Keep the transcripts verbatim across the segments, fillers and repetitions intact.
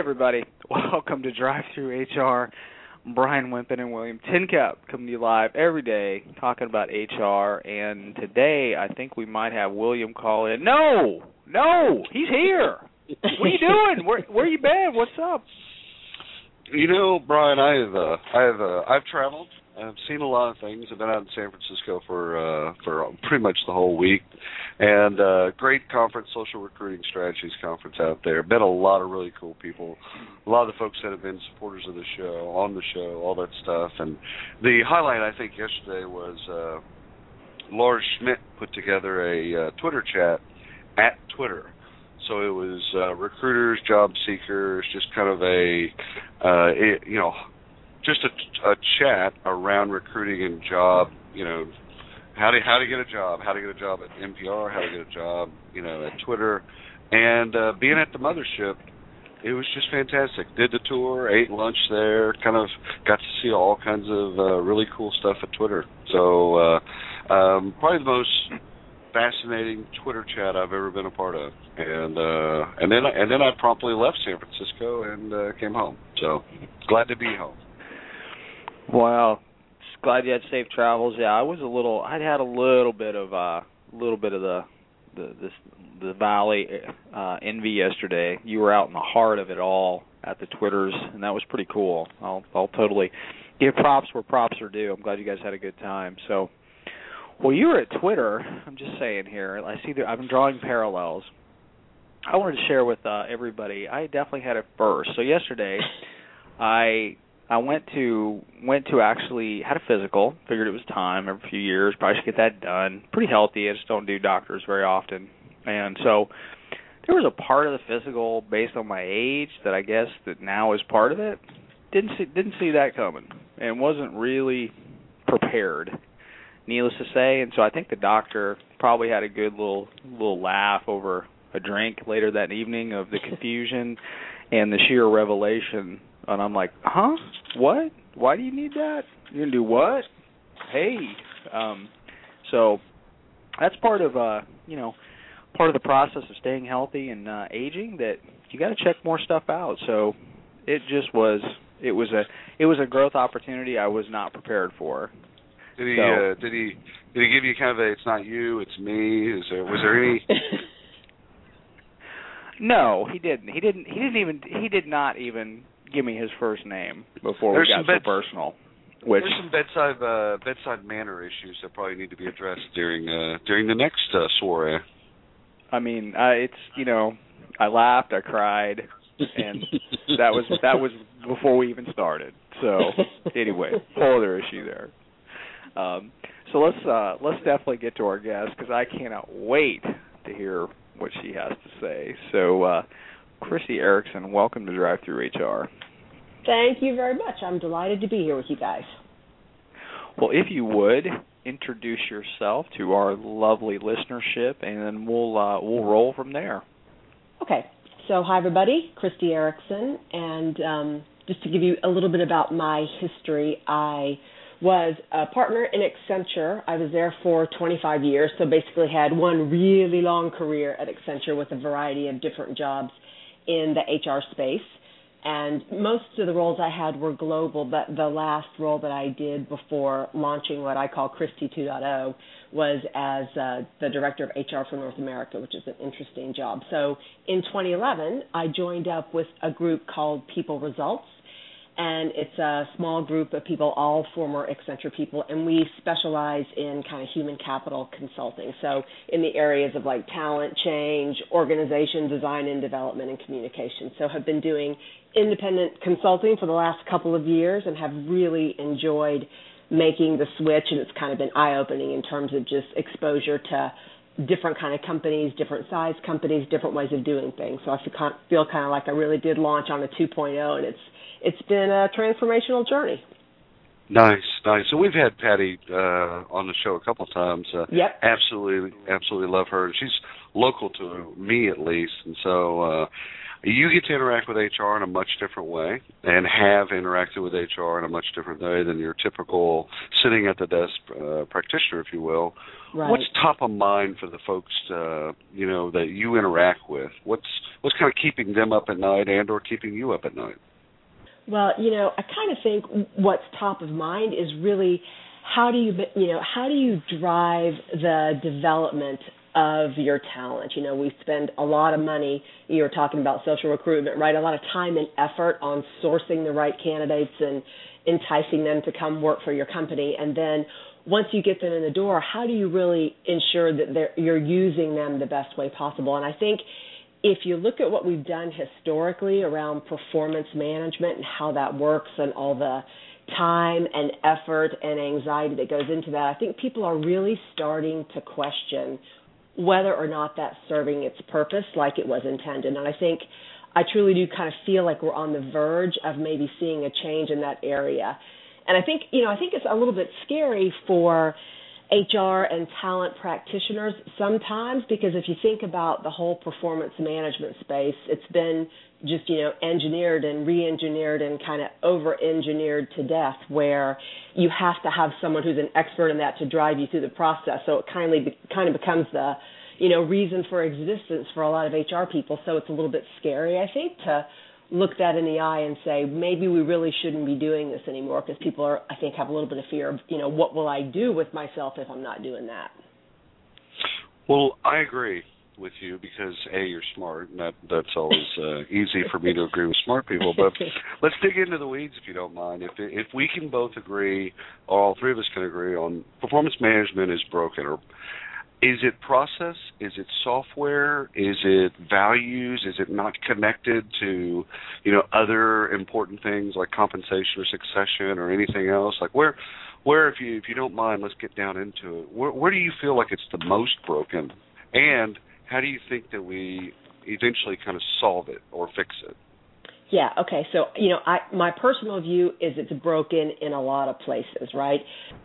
everybody. Welcome to Drive Through H R. Brian Wimpin and William Tincup coming to you live every day talking about H R. And today I think we might have William call in. No, no, he's here. What are you doing? Where where you been? What's up? You know, Brian, I've uh, I've uh, I've traveled. I've seen a lot of things. I've been out in San Francisco for uh, for pretty much the whole week, and uh, great conference, Social Recruiting Strategies conference out there. Met a lot of really cool people, a lot of the folks that have been supporters of the show, on the show, all that stuff. And the highlight, I think, yesterday was uh, Laura Schmidt put together a uh, Twitter chat at Twitter. So it was uh, recruiters, job seekers, just kind of a, uh, it, you know, just a, a chat around recruiting and job, you know, how to how to get a job, how to get a job at N P R, how to get a job, you know, at Twitter, and uh, being at the mothership, it was just fantastic. Did the tour, ate lunch there, kind of got to see all kinds of uh, really cool stuff at Twitter. So uh, um, probably the most fascinating Twitter chat I've ever been a part of, and uh, and then and then I promptly left San Francisco and uh, came home. So glad to be home. Wow, just glad you had safe travels. Yeah, I was a little. I'd had a little bit of a uh, little bit of the the this, the Valley uh, envy yesterday. You were out in the heart of it all at the Twitters, and that was pretty cool. I'll I'll totally give props where props are due. I'm glad you guys had a good time. So, well, you were at Twitter. I'm just saying here. I see that I've been drawing parallels. I wanted to share with uh, everybody. I definitely had it first. So yesterday, I. I went to went to actually had a physical. Figured it was time every few years. Probably should get that done. Pretty healthy. I just don't do doctors very often. And so there was a part of the physical based on my age that I guess that now is part of it. Didn't see didn't see that coming and wasn't really prepared, needless to say. And so I think the doctor probably had a good little little laugh over a drink later that evening of the confusion and the sheer revelation. And I'm like, huh? What? Why do you need that? You're going to do what? Hey. Um, so that's part of, uh, you know, part of the process of staying healthy and uh, aging, that you got to check more stuff out. So it just was, it was a, it was a growth opportunity I was not prepared for. Did he, so, uh, did he, did he give you kind of a, it's not you, it's me? Is there, was there any... No, he didn't. He didn't, he didn't even, he did not even give me his first name before there's we got so bed- personal. Which, there's some bedside uh, bedside manner issues that probably need to be addressed during uh, during the next uh, soiree. I mean, uh, it's you know, I laughed, I cried, and that was that was before we even started. So anyway, whole other issue there. Um, so let's uh, let's definitely get to our guest, because I cannot wait to hear what she has to say. So. Uh, Christy Erickson, welcome to Drive Through H R. Thank you very much. I'm delighted to be here with you guys. Well, if you would, introduce yourself to our lovely listenership, and then we'll uh, we'll roll from there. Okay. So, hi, everybody. Christy Erickson. And um, just to give you a little bit about my history, I was a partner in Accenture. I was there for twenty-five years, so basically had one really long career at Accenture with a variety of different jobs in the H R space, and most of the roles I had were global, but the last role that I did before launching what I call Christy two point oh was as uh, the Director of H R for North America, which is an interesting job. So in twenty eleven, I joined up with a group called People Results, and it's a small group of people, all former Accenture people, and we specialize in kind of human capital consulting, so in the areas of like talent change, organization design and development, and communication. So have been doing independent consulting for the last couple of years and have really enjoyed making the switch, and it's kind of been eye-opening in terms of just exposure to different kind of companies, different size companies, different ways of doing things. So I feel kind of like I really did launch on a two point oh, and it's It's been a transformational journey. Nice, nice. So we've had Patty uh, on the show a couple of times. Uh, yep. Absolutely, absolutely love her. She's local to me, at least. And so uh, you get to interact with H R in a much different way and have interacted with H R in a much different way than your typical sitting at the desk uh, practitioner, if you will. Right. What's top of mind for the folks, uh, you know, that you interact with? What's what's kind of keeping them up at night and or keeping you up at night? Well, you know, I kind of think what's top of mind is really how do you, you know, how do you drive the development of your talent? You know, we spend a lot of money, you were talking about social recruitment, right? A lot of time and effort on sourcing the right candidates and enticing them to come work for your company. And then once you get them in the door, how do you really ensure that they're, you're using them the best way possible? And I think if you look at what we've done historically around performance management and how that works and all the time and effort and anxiety that goes into that, I think people are really starting to question whether or not that's serving its purpose like it was intended. And I think I truly do kind of feel like we're on the verge of maybe seeing a change in that area. And I think, you know, I think it's a little bit scary for H R and talent practitioners sometimes, because if you think about the whole performance management space, it's been just, you know, engineered and re-engineered and kind of over-engineered to death, where you have to have someone who's an expert in that to drive you through the process. So it kind of, kind of becomes the, you know, reason for existence for a lot of H R people. So it's a little bit scary, I think, to look that in the eye and say, maybe we really shouldn't be doing this anymore, because people are, I think, have a little bit of fear of, you know, what will I do with myself if I'm not doing that? Well, I agree with you because, A, you're smart, and that, that's always uh, easy for me to agree with smart people. But let's dig into the weeds, if you don't mind. If if we can both agree, or all three of us can agree on performance management is broken, or is it process? Is it software? Is it values? Is it not connected to, you know, other important things like compensation or succession or anything else? Like where, where if you if you don't mind, let's get down into it. Where, where do you feel like it's the most broken, and how do you think that we eventually kind of solve it or fix it? Yeah, okay. So, you know, I, my personal view is it's broken in a lot of places, right?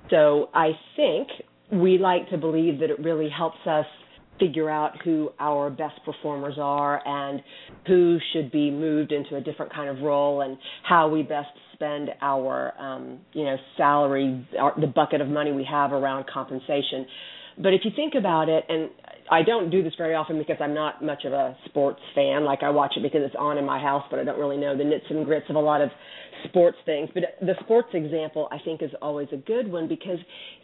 So I think we like to believe that it really helps us figure out who our best performers are and who should be moved into a different kind of role and how we best spend our, um, you know, salary, our, the bucket of money we have around compensation. But if you think about it, and I don't do this very often because I'm not much of a sports fan. Like, I watch it because it's on in my house, but I don't really know the nits and grits of a lot of sports things. But the sports example, I think, is always a good one, because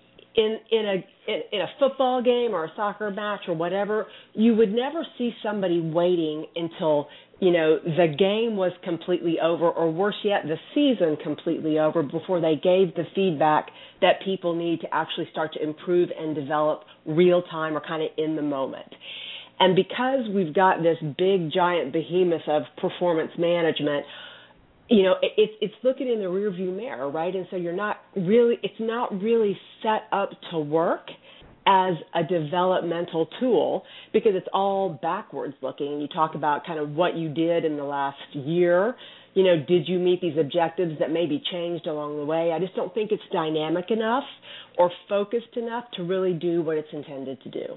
in in a in, in a football game or a soccer match or whatever, you would never see somebody waiting until, you know, the game was completely over, or worse yet, the season completely over, before they gave the feedback that people need to actually start to improve and develop real time or kind of in the moment. And because we've got this big, giant behemoth of performance management, you know, it, it's looking in the rearview mirror, right? And so you're not really, it's not really set up to work as a developmental tool, because it's all backwards looking. You talk about kind of what you did in the last year. You know, did you meet these objectives that maybe changed along the way? I just don't think it's dynamic enough or focused enough to really do what it's intended to do.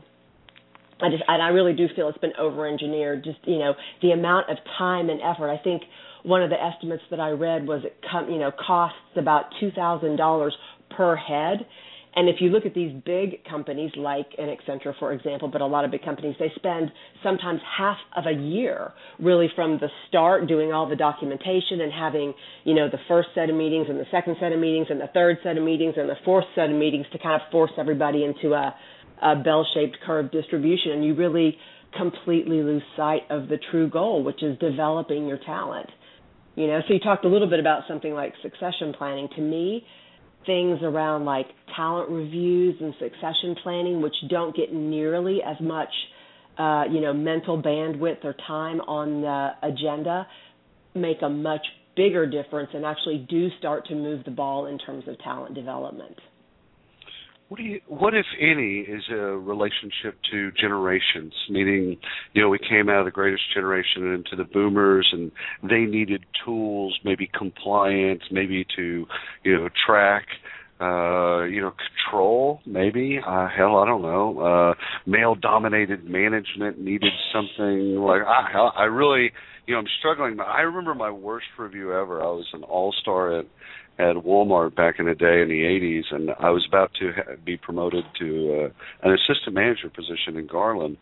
I just, and I really do feel it's been over-engineered. Just, you know, the amount of time and effort. I think one of the estimates that I read was it, com, you know, costs about two thousand dollars per head. And if you look at these big companies like an Accenture, for example, but a lot of big companies, they spend sometimes half of a year really from the start doing all the documentation and having, you know, the first set of meetings and the second set of meetings and the third set of meetings and the fourth set of meetings to kind of force everybody into a, a bell-shaped curve distribution. And you really completely lose sight of the true goal, which is developing your talent. You know, so you talked a little bit about something like succession planning. To me, things around like talent reviews and succession planning, which don't get nearly as much, uh, you know, mental bandwidth or time on the agenda, make a much bigger difference and actually do start to move the ball in terms of talent development. What do you, what, if any, is a relationship to generations? Meaning, you know, we came out of the greatest generation into the boomers, and they needed tools, maybe compliance, maybe to, you know, track uh, you know, control, maybe. Uh, hell, I don't know. Uh, male-dominated management needed something like, ah, hell, I really, you know, I'm struggling. I remember my worst review ever. I was an all-star at, at Walmart back in the day in the eighties, and I was about to ha- be promoted to uh, an assistant manager position in Garland.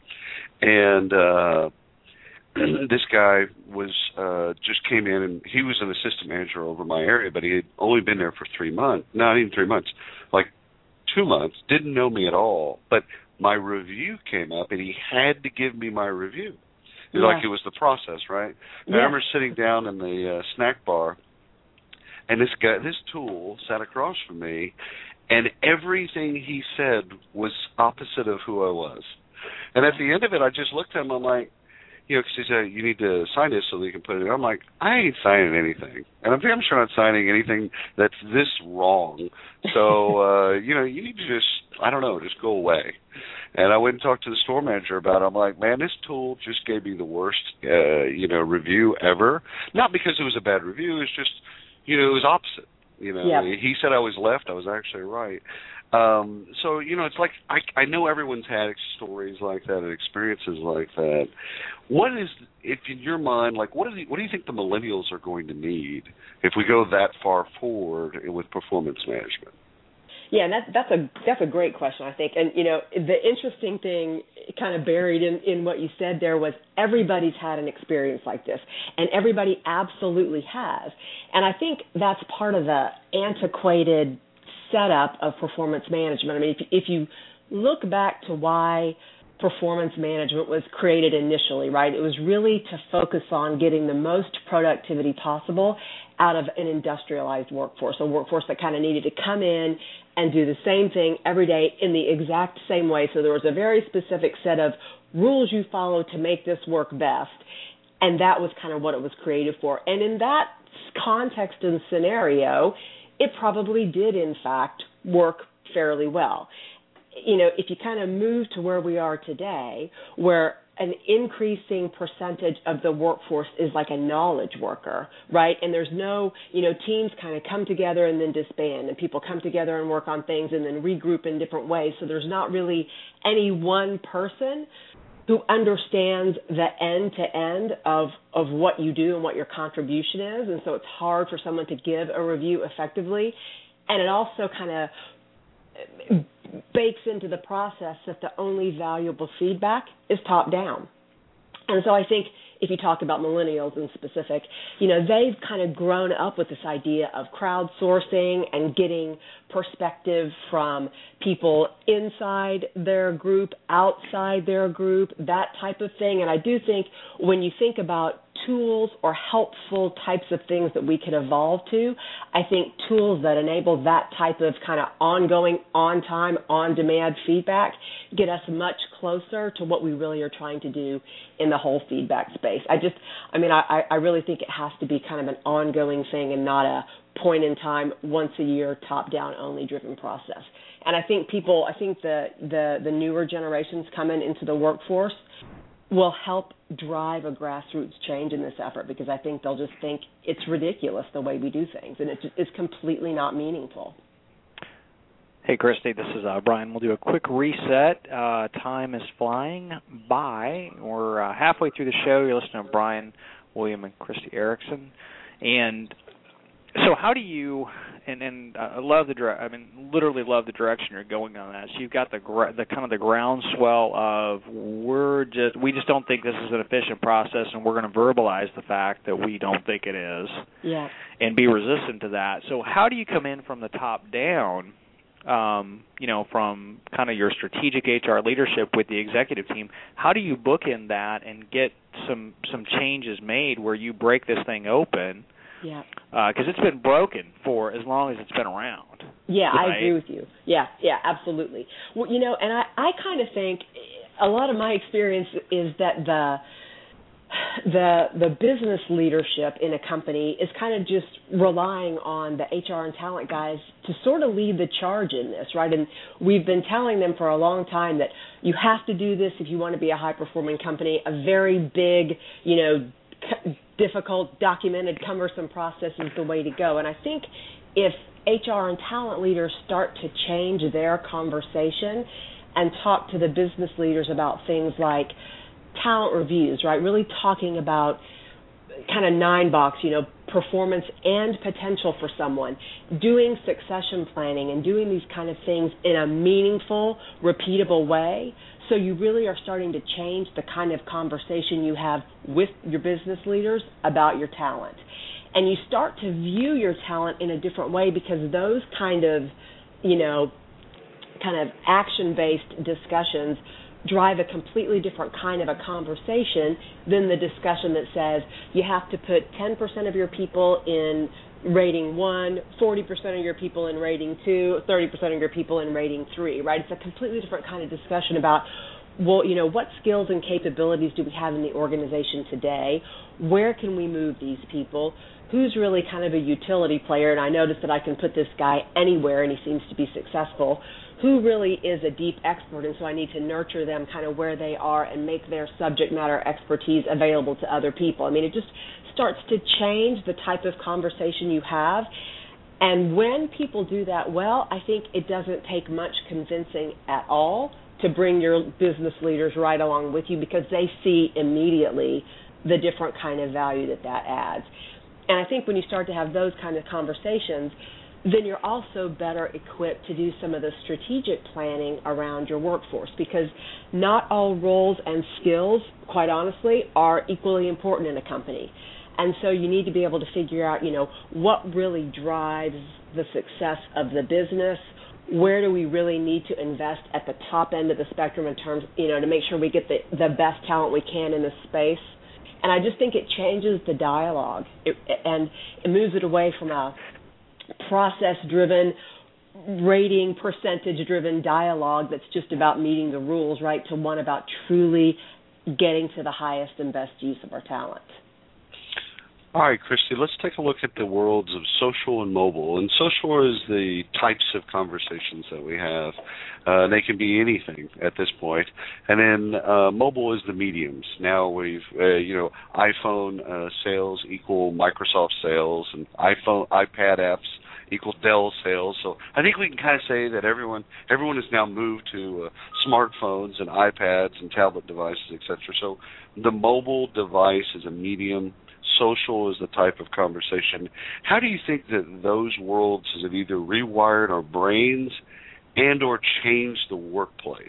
And uh, this guy was uh, just came in, and he was an assistant manager over my area, but he had only been there for three months. Not even three months, like two months. Didn't know me at all. But my review came up, and he had to give me my review. It was yeah. like it was the process, right? Yeah. I remember sitting down in the uh, snack bar, and this guy, this tool, sat across from me, and everything he said was opposite of who I was. And at the end of it, I just looked at him. I'm like, you know, because he said, you need to sign this so that you can put it in. I'm like, I ain't signing anything. And I'm damn sure not signing anything that's this wrong. So, uh, you know, you need to just, I don't know, just go away. And I went and talked to the store manager about it. I'm like, man, this tool just gave me the worst, uh, you know, review ever. Not because it was a bad review. It's just, you know, it was opposite. You know, yep. He said I was left. I was actually right. Um, so, you know, it's like I, I know everyone's had stories like that and experiences like that. What is, if in your mind, like, what, is the, what do you think the millennials are going to need if we go that far forward with performance management? Yeah, and that, that's a that's a great question, I think. And, you know, the interesting thing kind of buried in, in what you said there was everybody's had an experience like this, and everybody absolutely has. And I think that's part of the antiquated setup of performance management. I mean, if, if you look back to why performance management was created initially, right, it was really to focus on getting the most productivity possible out of an industrialized workforce, a workforce that kind of needed to come in and do the same thing every day in the exact same way. So there was a very specific set of rules you follow to make this work best, and that was kind of what it was created for. And in that context and scenario, it probably did, in fact, work fairly well. You know, if you kind of move to where we are today, where an increasing percentage of the workforce is like a knowledge worker, right? And there's no, you know, teams kind of come together and then disband, and people come together and work on things and then regroup in different ways. So there's not really any one person who understands the end-to-end of, of what you do and what your contribution is. And so it's hard for someone to give a review effectively. And it also kind of bakes into the process that the only valuable feedback is top-down. And so I think if you talk about millennials in specific, you know, they've kind of grown up with this idea of crowdsourcing and getting perspective from people inside their group, outside their group, that type of thing. And I do think when you think about tools or helpful types of things that we could evolve to, I think tools that enable that type of kind of ongoing, on-time, on-demand feedback get us much closer to what we really are trying to do in the whole feedback space. I just, I mean, I, I really think it has to be kind of an ongoing thing and not a point in time, once a year, top-down only driven process. And I think people, I think the, the, the newer generations coming into the workforce will help drive a grassroots change in this effort, because I think they'll just think it's ridiculous the way we do things, and it's, it's completely not meaningful. Hey, Christy, this is uh, Brian. We'll do a quick reset. Uh, time is flying by. We're uh, halfway through the show. You're listening to Brian, William, and Christy Erickson. And so how do you, and, and I love the, I mean, literally love the direction you're going on that. So you've got the the kind of the groundswell of we're just, we just don't think this is an efficient process, and we're going to verbalize the fact that we don't think it is. Yeah. And be resistant to that. So how do you come in from the top down, um, you know, from kind of your strategic H R leadership with the executive team? How do you bookend that and get some some changes made where you break this thing open? Yeah. Because uh, it's been broken for as long as it's been around. Yeah, right? I agree with you. Yeah, yeah, absolutely. Well, you know, and I, I kind of think a lot of my experience is that the the the business leadership in a company is kind of just relying on the H R and talent guys to sort of lead the charge in this, right? And we've been telling them for a long time that you have to do this if you want to be a high-performing company. A very big, you know, difficult, documented, cumbersome process is the way to go. And I think if H R and talent leaders start to change their conversation and talk to the business leaders about things like talent reviews, right? Really talking about kind of nine box, you know, performance and potential for someone, doing succession planning and doing these kind of things in a meaningful, repeatable way. So you really are starting to change the kind of conversation you have with your business leaders about your talent. And you start to view your talent in a different way because those kind of, you know, kind of action-based discussions drive a completely different kind of a conversation than the discussion that says you have to put ten percent of your people in rating one, forty percent of your people in rating two, thirty percent of your people in rating three, right? It's a completely different kind of discussion about, well, you know, what skills and capabilities do we have in the organization today? Where can we move these people? Who's really kind of a utility player? And I notice that I can put this guy anywhere and he seems to be successful. Who really is a deep expert, and so I need to nurture them kind of where they are and make their subject matter expertise available to other people. I mean, it just starts to change the type of conversation you have. And when people do that well, I think it doesn't take much convincing at all to bring your business leaders right along with you because they see immediately the different kind of value that that adds. And I think when you start to have those kind of conversations, then you're also better equipped to do some of the strategic planning around your workforce because not all roles and skills, quite honestly, are equally important in a company. And so you need to be able to figure out, you know, what really drives the success of the business. Where do we really need to invest at the top end of the spectrum in terms, you know, to make sure we get the, the best talent we can in this space. And I just think it changes the dialogue it, and it moves it away from a process-driven, rating, percentage-driven dialogue that's just about meeting the rules, right, to one about truly getting to the highest and best use of our talent. All right, Christy, let's take a look at the worlds of social and mobile. And social is the types of conversations that we have. Uh, they can be anything at this point. And then uh, mobile is the mediums. Now we've, uh, you know, iPhone uh, sales equal Microsoft sales, and iPhone, iPad apps equal Dell sales. So I think we can kind of say that everyone everyone has now moved to uh, smartphones and iPads and tablet devices, et cetera. So the mobile device is a medium. Social is the type of conversation. How do you think that those worlds have either rewired our brains and or changed the workplace?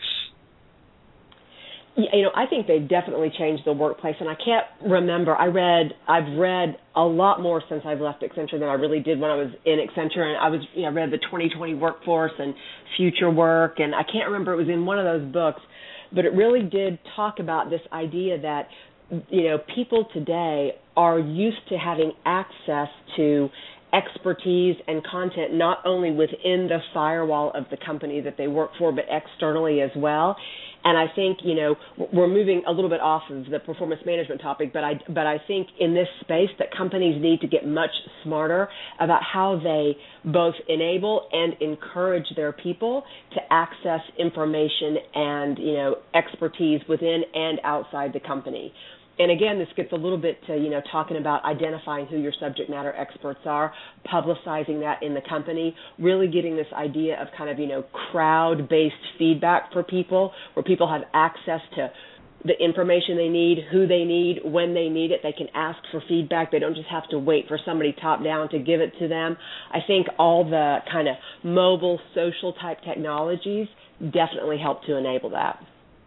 You know, I think they've definitely changed the workplace, and I can't remember. I read, I've read a lot more since I've left Accenture than I really did when I was in Accenture, and I was, you know, read the twenty twenty Workforce and Future Work, and I can't remember, it was in one of those books, but it really did talk about this idea that, you know, people today are used to having access to expertise and content not only within the firewall of the company that they work for, but externally as well. And I think, you know, we're moving a little bit off of the performance management topic, but I, but I think in this space that companies need to get much smarter about how they both enable and encourage their people to access information and, you know, expertise within and outside the company. And again, this gets a little bit to, you know, talking about identifying who your subject matter experts are, publicizing that in the company, really getting this idea of kind of, you know, crowd-based feedback for people, where people have access to the information they need, who they need, when they need it. They can ask for feedback. They don't just have to wait for somebody top-down to give it to them. I think all the kind of mobile, social-type technologies definitely help to enable that.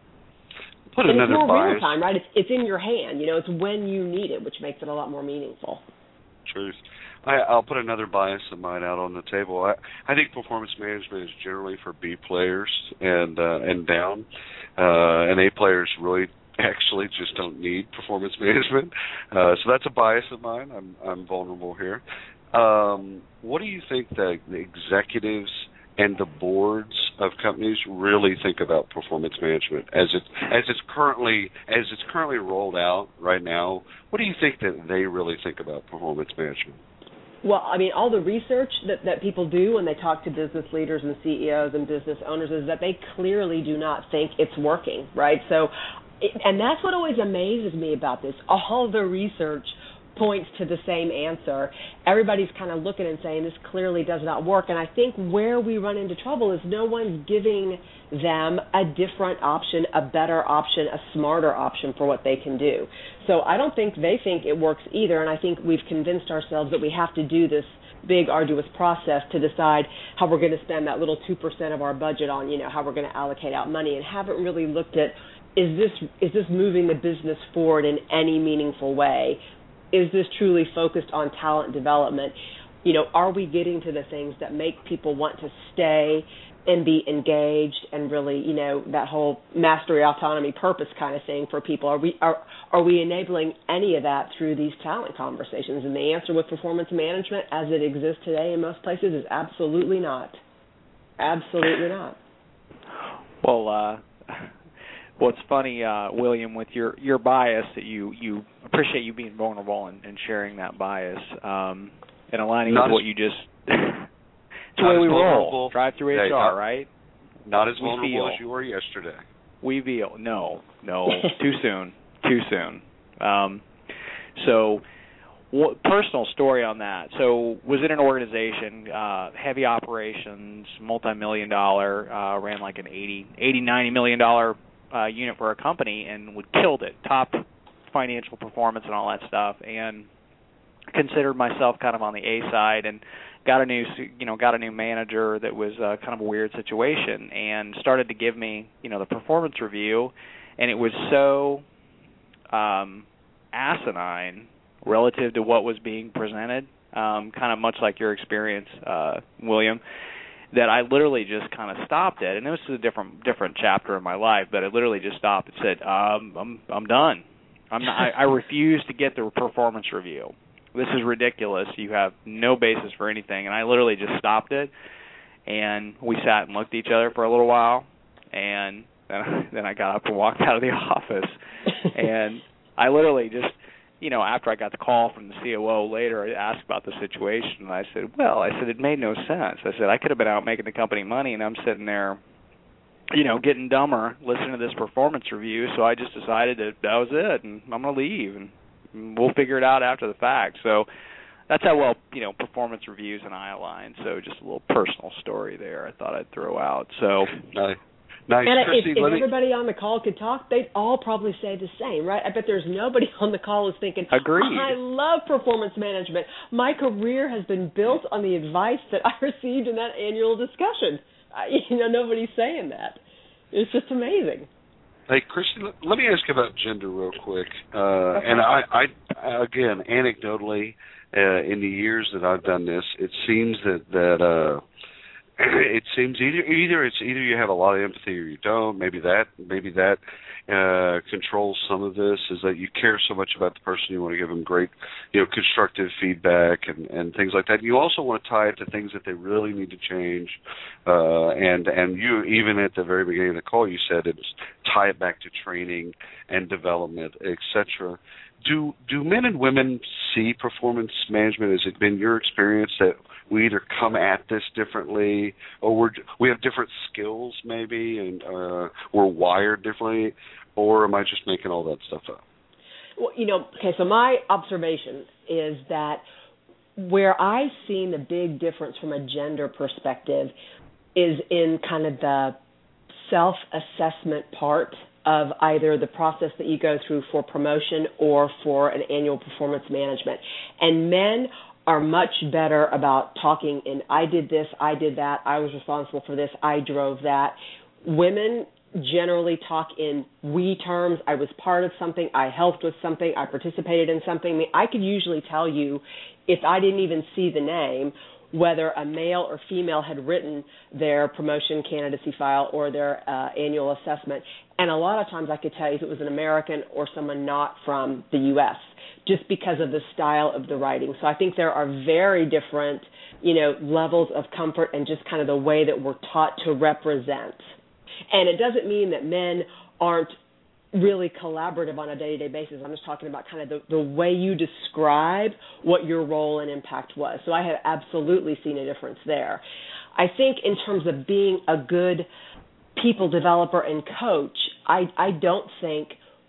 Put and another it's more bias. real time, right? It's, it's in your hand. You know, it's when you need it, which makes it a lot more meaningful. Truth. I, I'll put another bias of mine out on the table. I, I think performance management is generally for B players and uh, and down, uh, and A players really actually just don't need performance management. Uh, so that's a bias of mine. I'm I'm vulnerable here. Um, what do you think that the executives and the boards of companies really think about performance management as it as it's currently as it's currently rolled out right now? What do you think that they really think about performance management? Well, I mean, all the research that, that people do when they talk to business leaders and C E Os and business owners is that they clearly do not think it's working, right? So, it, and that's what always amazes me about this. All the research points to the same answer. Everybody's kind of looking and saying this clearly does not work. And I think where we run into trouble is no one's giving them a different option, a better option, a smarter option for what they can do. So I don't think they think it works either. And I think we've convinced ourselves that we have to do this big, arduous process to decide how we're going to spend that little two percent of our budget on, you know, how we're going to allocate out money, and haven't really looked at, is this is this moving the business forward in any meaningful way? Is this truly focused on talent development? You know, are we getting to the things that make people want to stay and be engaged and really, you know, that whole mastery, autonomy, purpose kind of thing for people? Are we are are we enabling any of that through these talent conversations? And the answer with performance management as it exists today in most places is absolutely not. Absolutely not. Well, uh, well, it's funny, uh, William, with your, your bias, that you, you appreciate you being vulnerable and, and sharing that bias um, and aligning not with as, what you just. It's the way we roll. Drive through H R, hey, not, right? Not as we vulnerable feel. as you were yesterday. We feel. No, no, too soon, too soon. Um, so, what, personal story on that. So, was in an organization, uh, heavy operations, multi-million dollar, uh, ran like an eighty, eighty, ninety million dollar uh, unit for a company, and we killed it. Top financial performance and all that stuff, and considered myself kind of on the A side, and got a new, you know, got a new manager that was uh, kind of a weird situation, and started to give me, you know, the performance review, and it was so um, asinine relative to what was being presented, um, kind of much like your experience, uh, William, that I literally just kind of stopped it. And this is a different different chapter in my life, but I literally just stopped and said, um, "I'm I'm done. I'm not, I, I refuse to get the performance review. This is ridiculous. You have no basis for anything." And I literally just stopped it, and we sat and looked at each other for a little while, and then, then I got up and walked out of the office. And I literally just, you know, after I got the call from the C O O later, I asked about the situation, and I said, well, I said, it made no sense. I said, I could have been out making the company money, and I'm sitting there, you know, getting dumber, listening to this performance review, so I just decided that that was it, and I'm going to leave, and we'll figure it out after the fact. So that's how well, you know, performance reviews and I align. So just a little personal story there I thought I'd throw out. So nice. Nice. And Christy, if, if let me... everybody on the call could talk, they'd all probably say the same, right? I bet there's nobody on the call who's thinking, Agreed. I love performance management. My career has been built on the advice that I received in that annual discussion. I, you know, nobody's saying that. It's just amazing. Hey, Christy, let me ask you about gender real quick. Uh, okay. And I, I, again, anecdotally, uh, in the years that I've done this, it seems that that uh, it seems either either it's either you have a lot of empathy or you don't. Maybe that maybe that uh, controls some of this, is that you care so much about the person, you want to give them great, you know, constructive feedback and, and things like that. You also want to tie it to things that they really need to change. Uh, and and you, even at the very beginning of the call, you said it's tie it back to training and development, et cetera. Do do men and women see performance management? Has it been your experience that we either come at this differently, or we're, we have different skills maybe, and uh, we're wired differently, or am I just making all that stuff up? Well, you know, okay, so my observation is that where I've seen the big difference from a gender perspective is in kind of the self-assessment part of either the process that you go through for promotion or for an annual performance management. And men are much better about talking in, I did this, I did that, I was responsible for this, I drove that. Women generally talk in we terms. I was part of something, I helped with something, I participated in something. I mean, I could usually tell you, if I didn't even see the name, whether a male or female had written their promotion candidacy file or their uh, annual assessment. And a lot of times I could tell you if it was an American or someone not from the U S, just because of the style of the writing. So I think there are very different, you know, levels of comfort and just kind of the way that we're taught to represent. And it doesn't mean that men aren't really collaborative on a day-to-day basis. I'm just talking about kind of the, the way you describe what your role and impact was. So I have absolutely seen a difference there. I think in terms of being a good people developer and coach, I, I don't think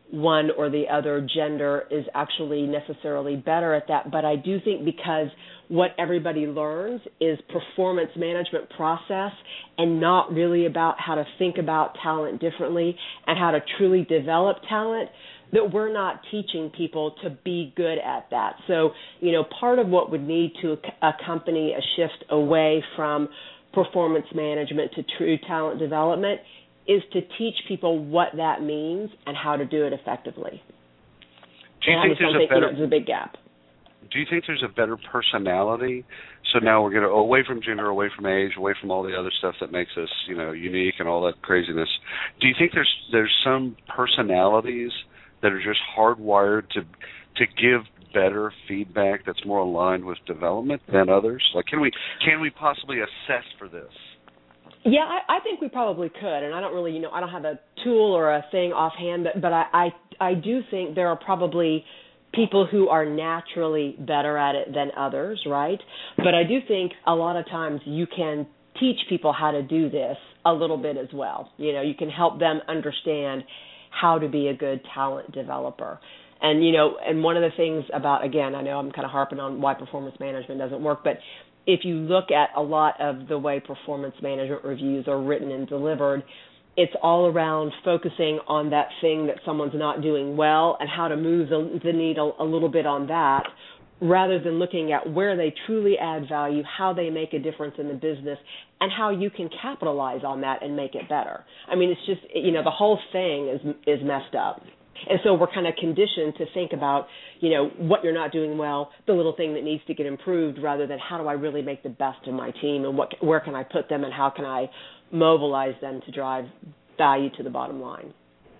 one or the other gender is actually necessarily better at that, but I do think because what everybody learns is performance management process and not really about how to think about talent differently and how to truly develop talent, that we're not teaching people to be good at that. So, you know, part of what would need to accompany a shift away from performance management to true talent development is to teach people what that means and how to do it effectively. Do you and think there's a better? You know, there's a big gap. Do you think there's a better personality? So now we're going to away from gender, away from age, away from all the other stuff that makes us, you know, unique and all that craziness. Do you think there's there's some personalities that are just hardwired to to give better feedback that's more aligned with development than others? Like, can we can we possibly assess for this? Yeah, I, I think we probably could, and I don't really, you know, I don't have a tool or a thing offhand, but, but I, I, I do think there are probably people who are naturally better at it than others, right? But I do think a lot of times you can teach people how to do this a little bit as well. You know, you can help them understand how to be a good talent developer. And, you know, and one of the things about, again, I know I'm kind of harping on why performance management doesn't work, but if you look at a lot of the way performance management reviews are written and delivered, it's all around focusing on that thing that someone's not doing well and how to move the, the needle a little bit on that, rather than looking at where they truly add value, how they make a difference in the business, and how you can capitalize on that and make it better. I mean, it's just, you know, the whole thing is is messed up. And so we're kind of conditioned to think about, you know, what you're not doing well, the little thing that needs to get improved, rather than how do I really make the best of my team and what, where can I put them and how can I mobilize them to drive value to the bottom line.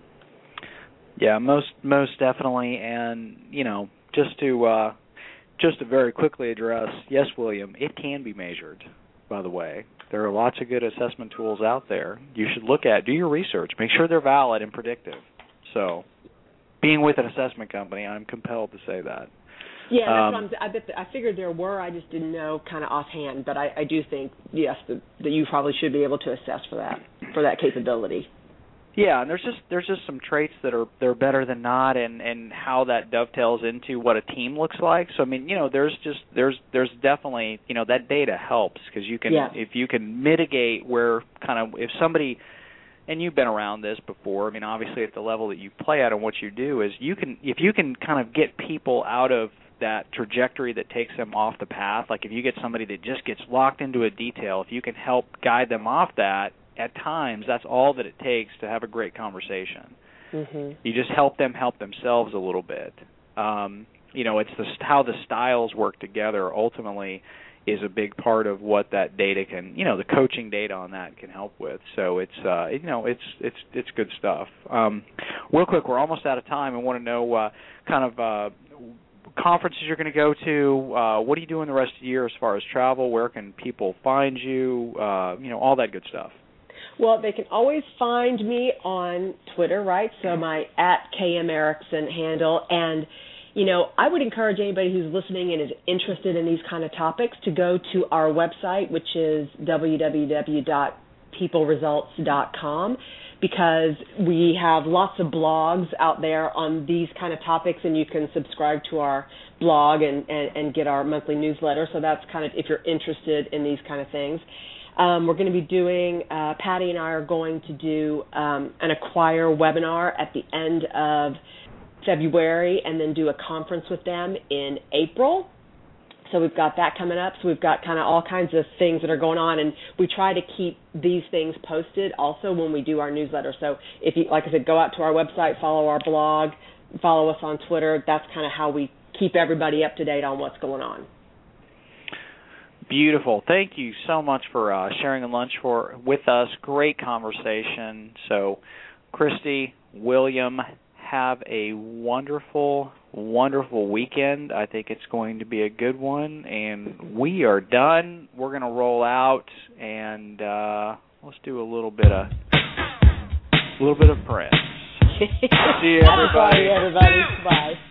Yeah, most most definitely. And, you know, just to uh, just to very quickly address, yes, William, it can be measured, by the way. There are lots of good assessment tools out there. You should look at, do your research, make sure they're valid and predictive. So, being with an assessment company, I'm compelled to say that. Yeah, that's um, what I'm, I bet the, I figured there were. I just didn't know kind of offhand. But I, I do think, yes, that, that you probably should be able to assess for that for that capability. Yeah, and there's just there's just some traits that are they're better than not, and, and how that dovetails into what a team looks like. So I mean, you know, there's just there's there's definitely, you know, that data helps because you can yeah. if you can mitigate where kind of if somebody. And you've been around this before. I mean, obviously at the level that you play at and what you do is you can, if you can kind of get people out of that trajectory that takes them off the path, like if you get somebody that just gets locked into a detail, if you can help guide them off that, at times that's all that it takes to have a great conversation. Mm-hmm. You just help them help themselves a little bit. Um, you know, it's the, how the styles work together ultimately is a big part of what that data can, you know, the coaching data on that can help with. So it's, uh, you know, it's it's it's good stuff. Um, real quick, we're almost out of time. I want to know uh, kind of uh, conferences you're going to go to. Uh, what are you doing the rest of the year as far as travel? Where can people find you? Uh, you know, all that good stuff. Well, they can always find me on Twitter, right? So my at K M Erickson handle. And you know, I would encourage anybody who's listening and is interested in these kind of topics to go to our website, which is w w w dot people results dot com, because we have lots of blogs out there on these kind of topics, and you can subscribe to our blog and, and, and get our monthly newsletter. So that's kind of if you're interested in these kind of things. Um, we're going to be doing, uh, Patty and I are going to do um, an Acquire webinar at the end of February, and then do a conference with them in April. So we've got that coming up. So we've got kind of all kinds of things that are going on, and we try to keep these things posted also when we do our newsletter. So if you, like I said, go out to our website, follow our blog, follow us on Twitter. That's kind of how we keep everybody up to date on what's going on. Beautiful. Thank you so much for uh, sharing a lunch for with us. Great conversation. So, Christy, William, have a wonderful, wonderful weekend. I think it's going to be a good one, and we are done. We're going to roll out, and uh, let's do a little bit of, a little bit of Prince. See you, everybody. Bye, everybody. Bye.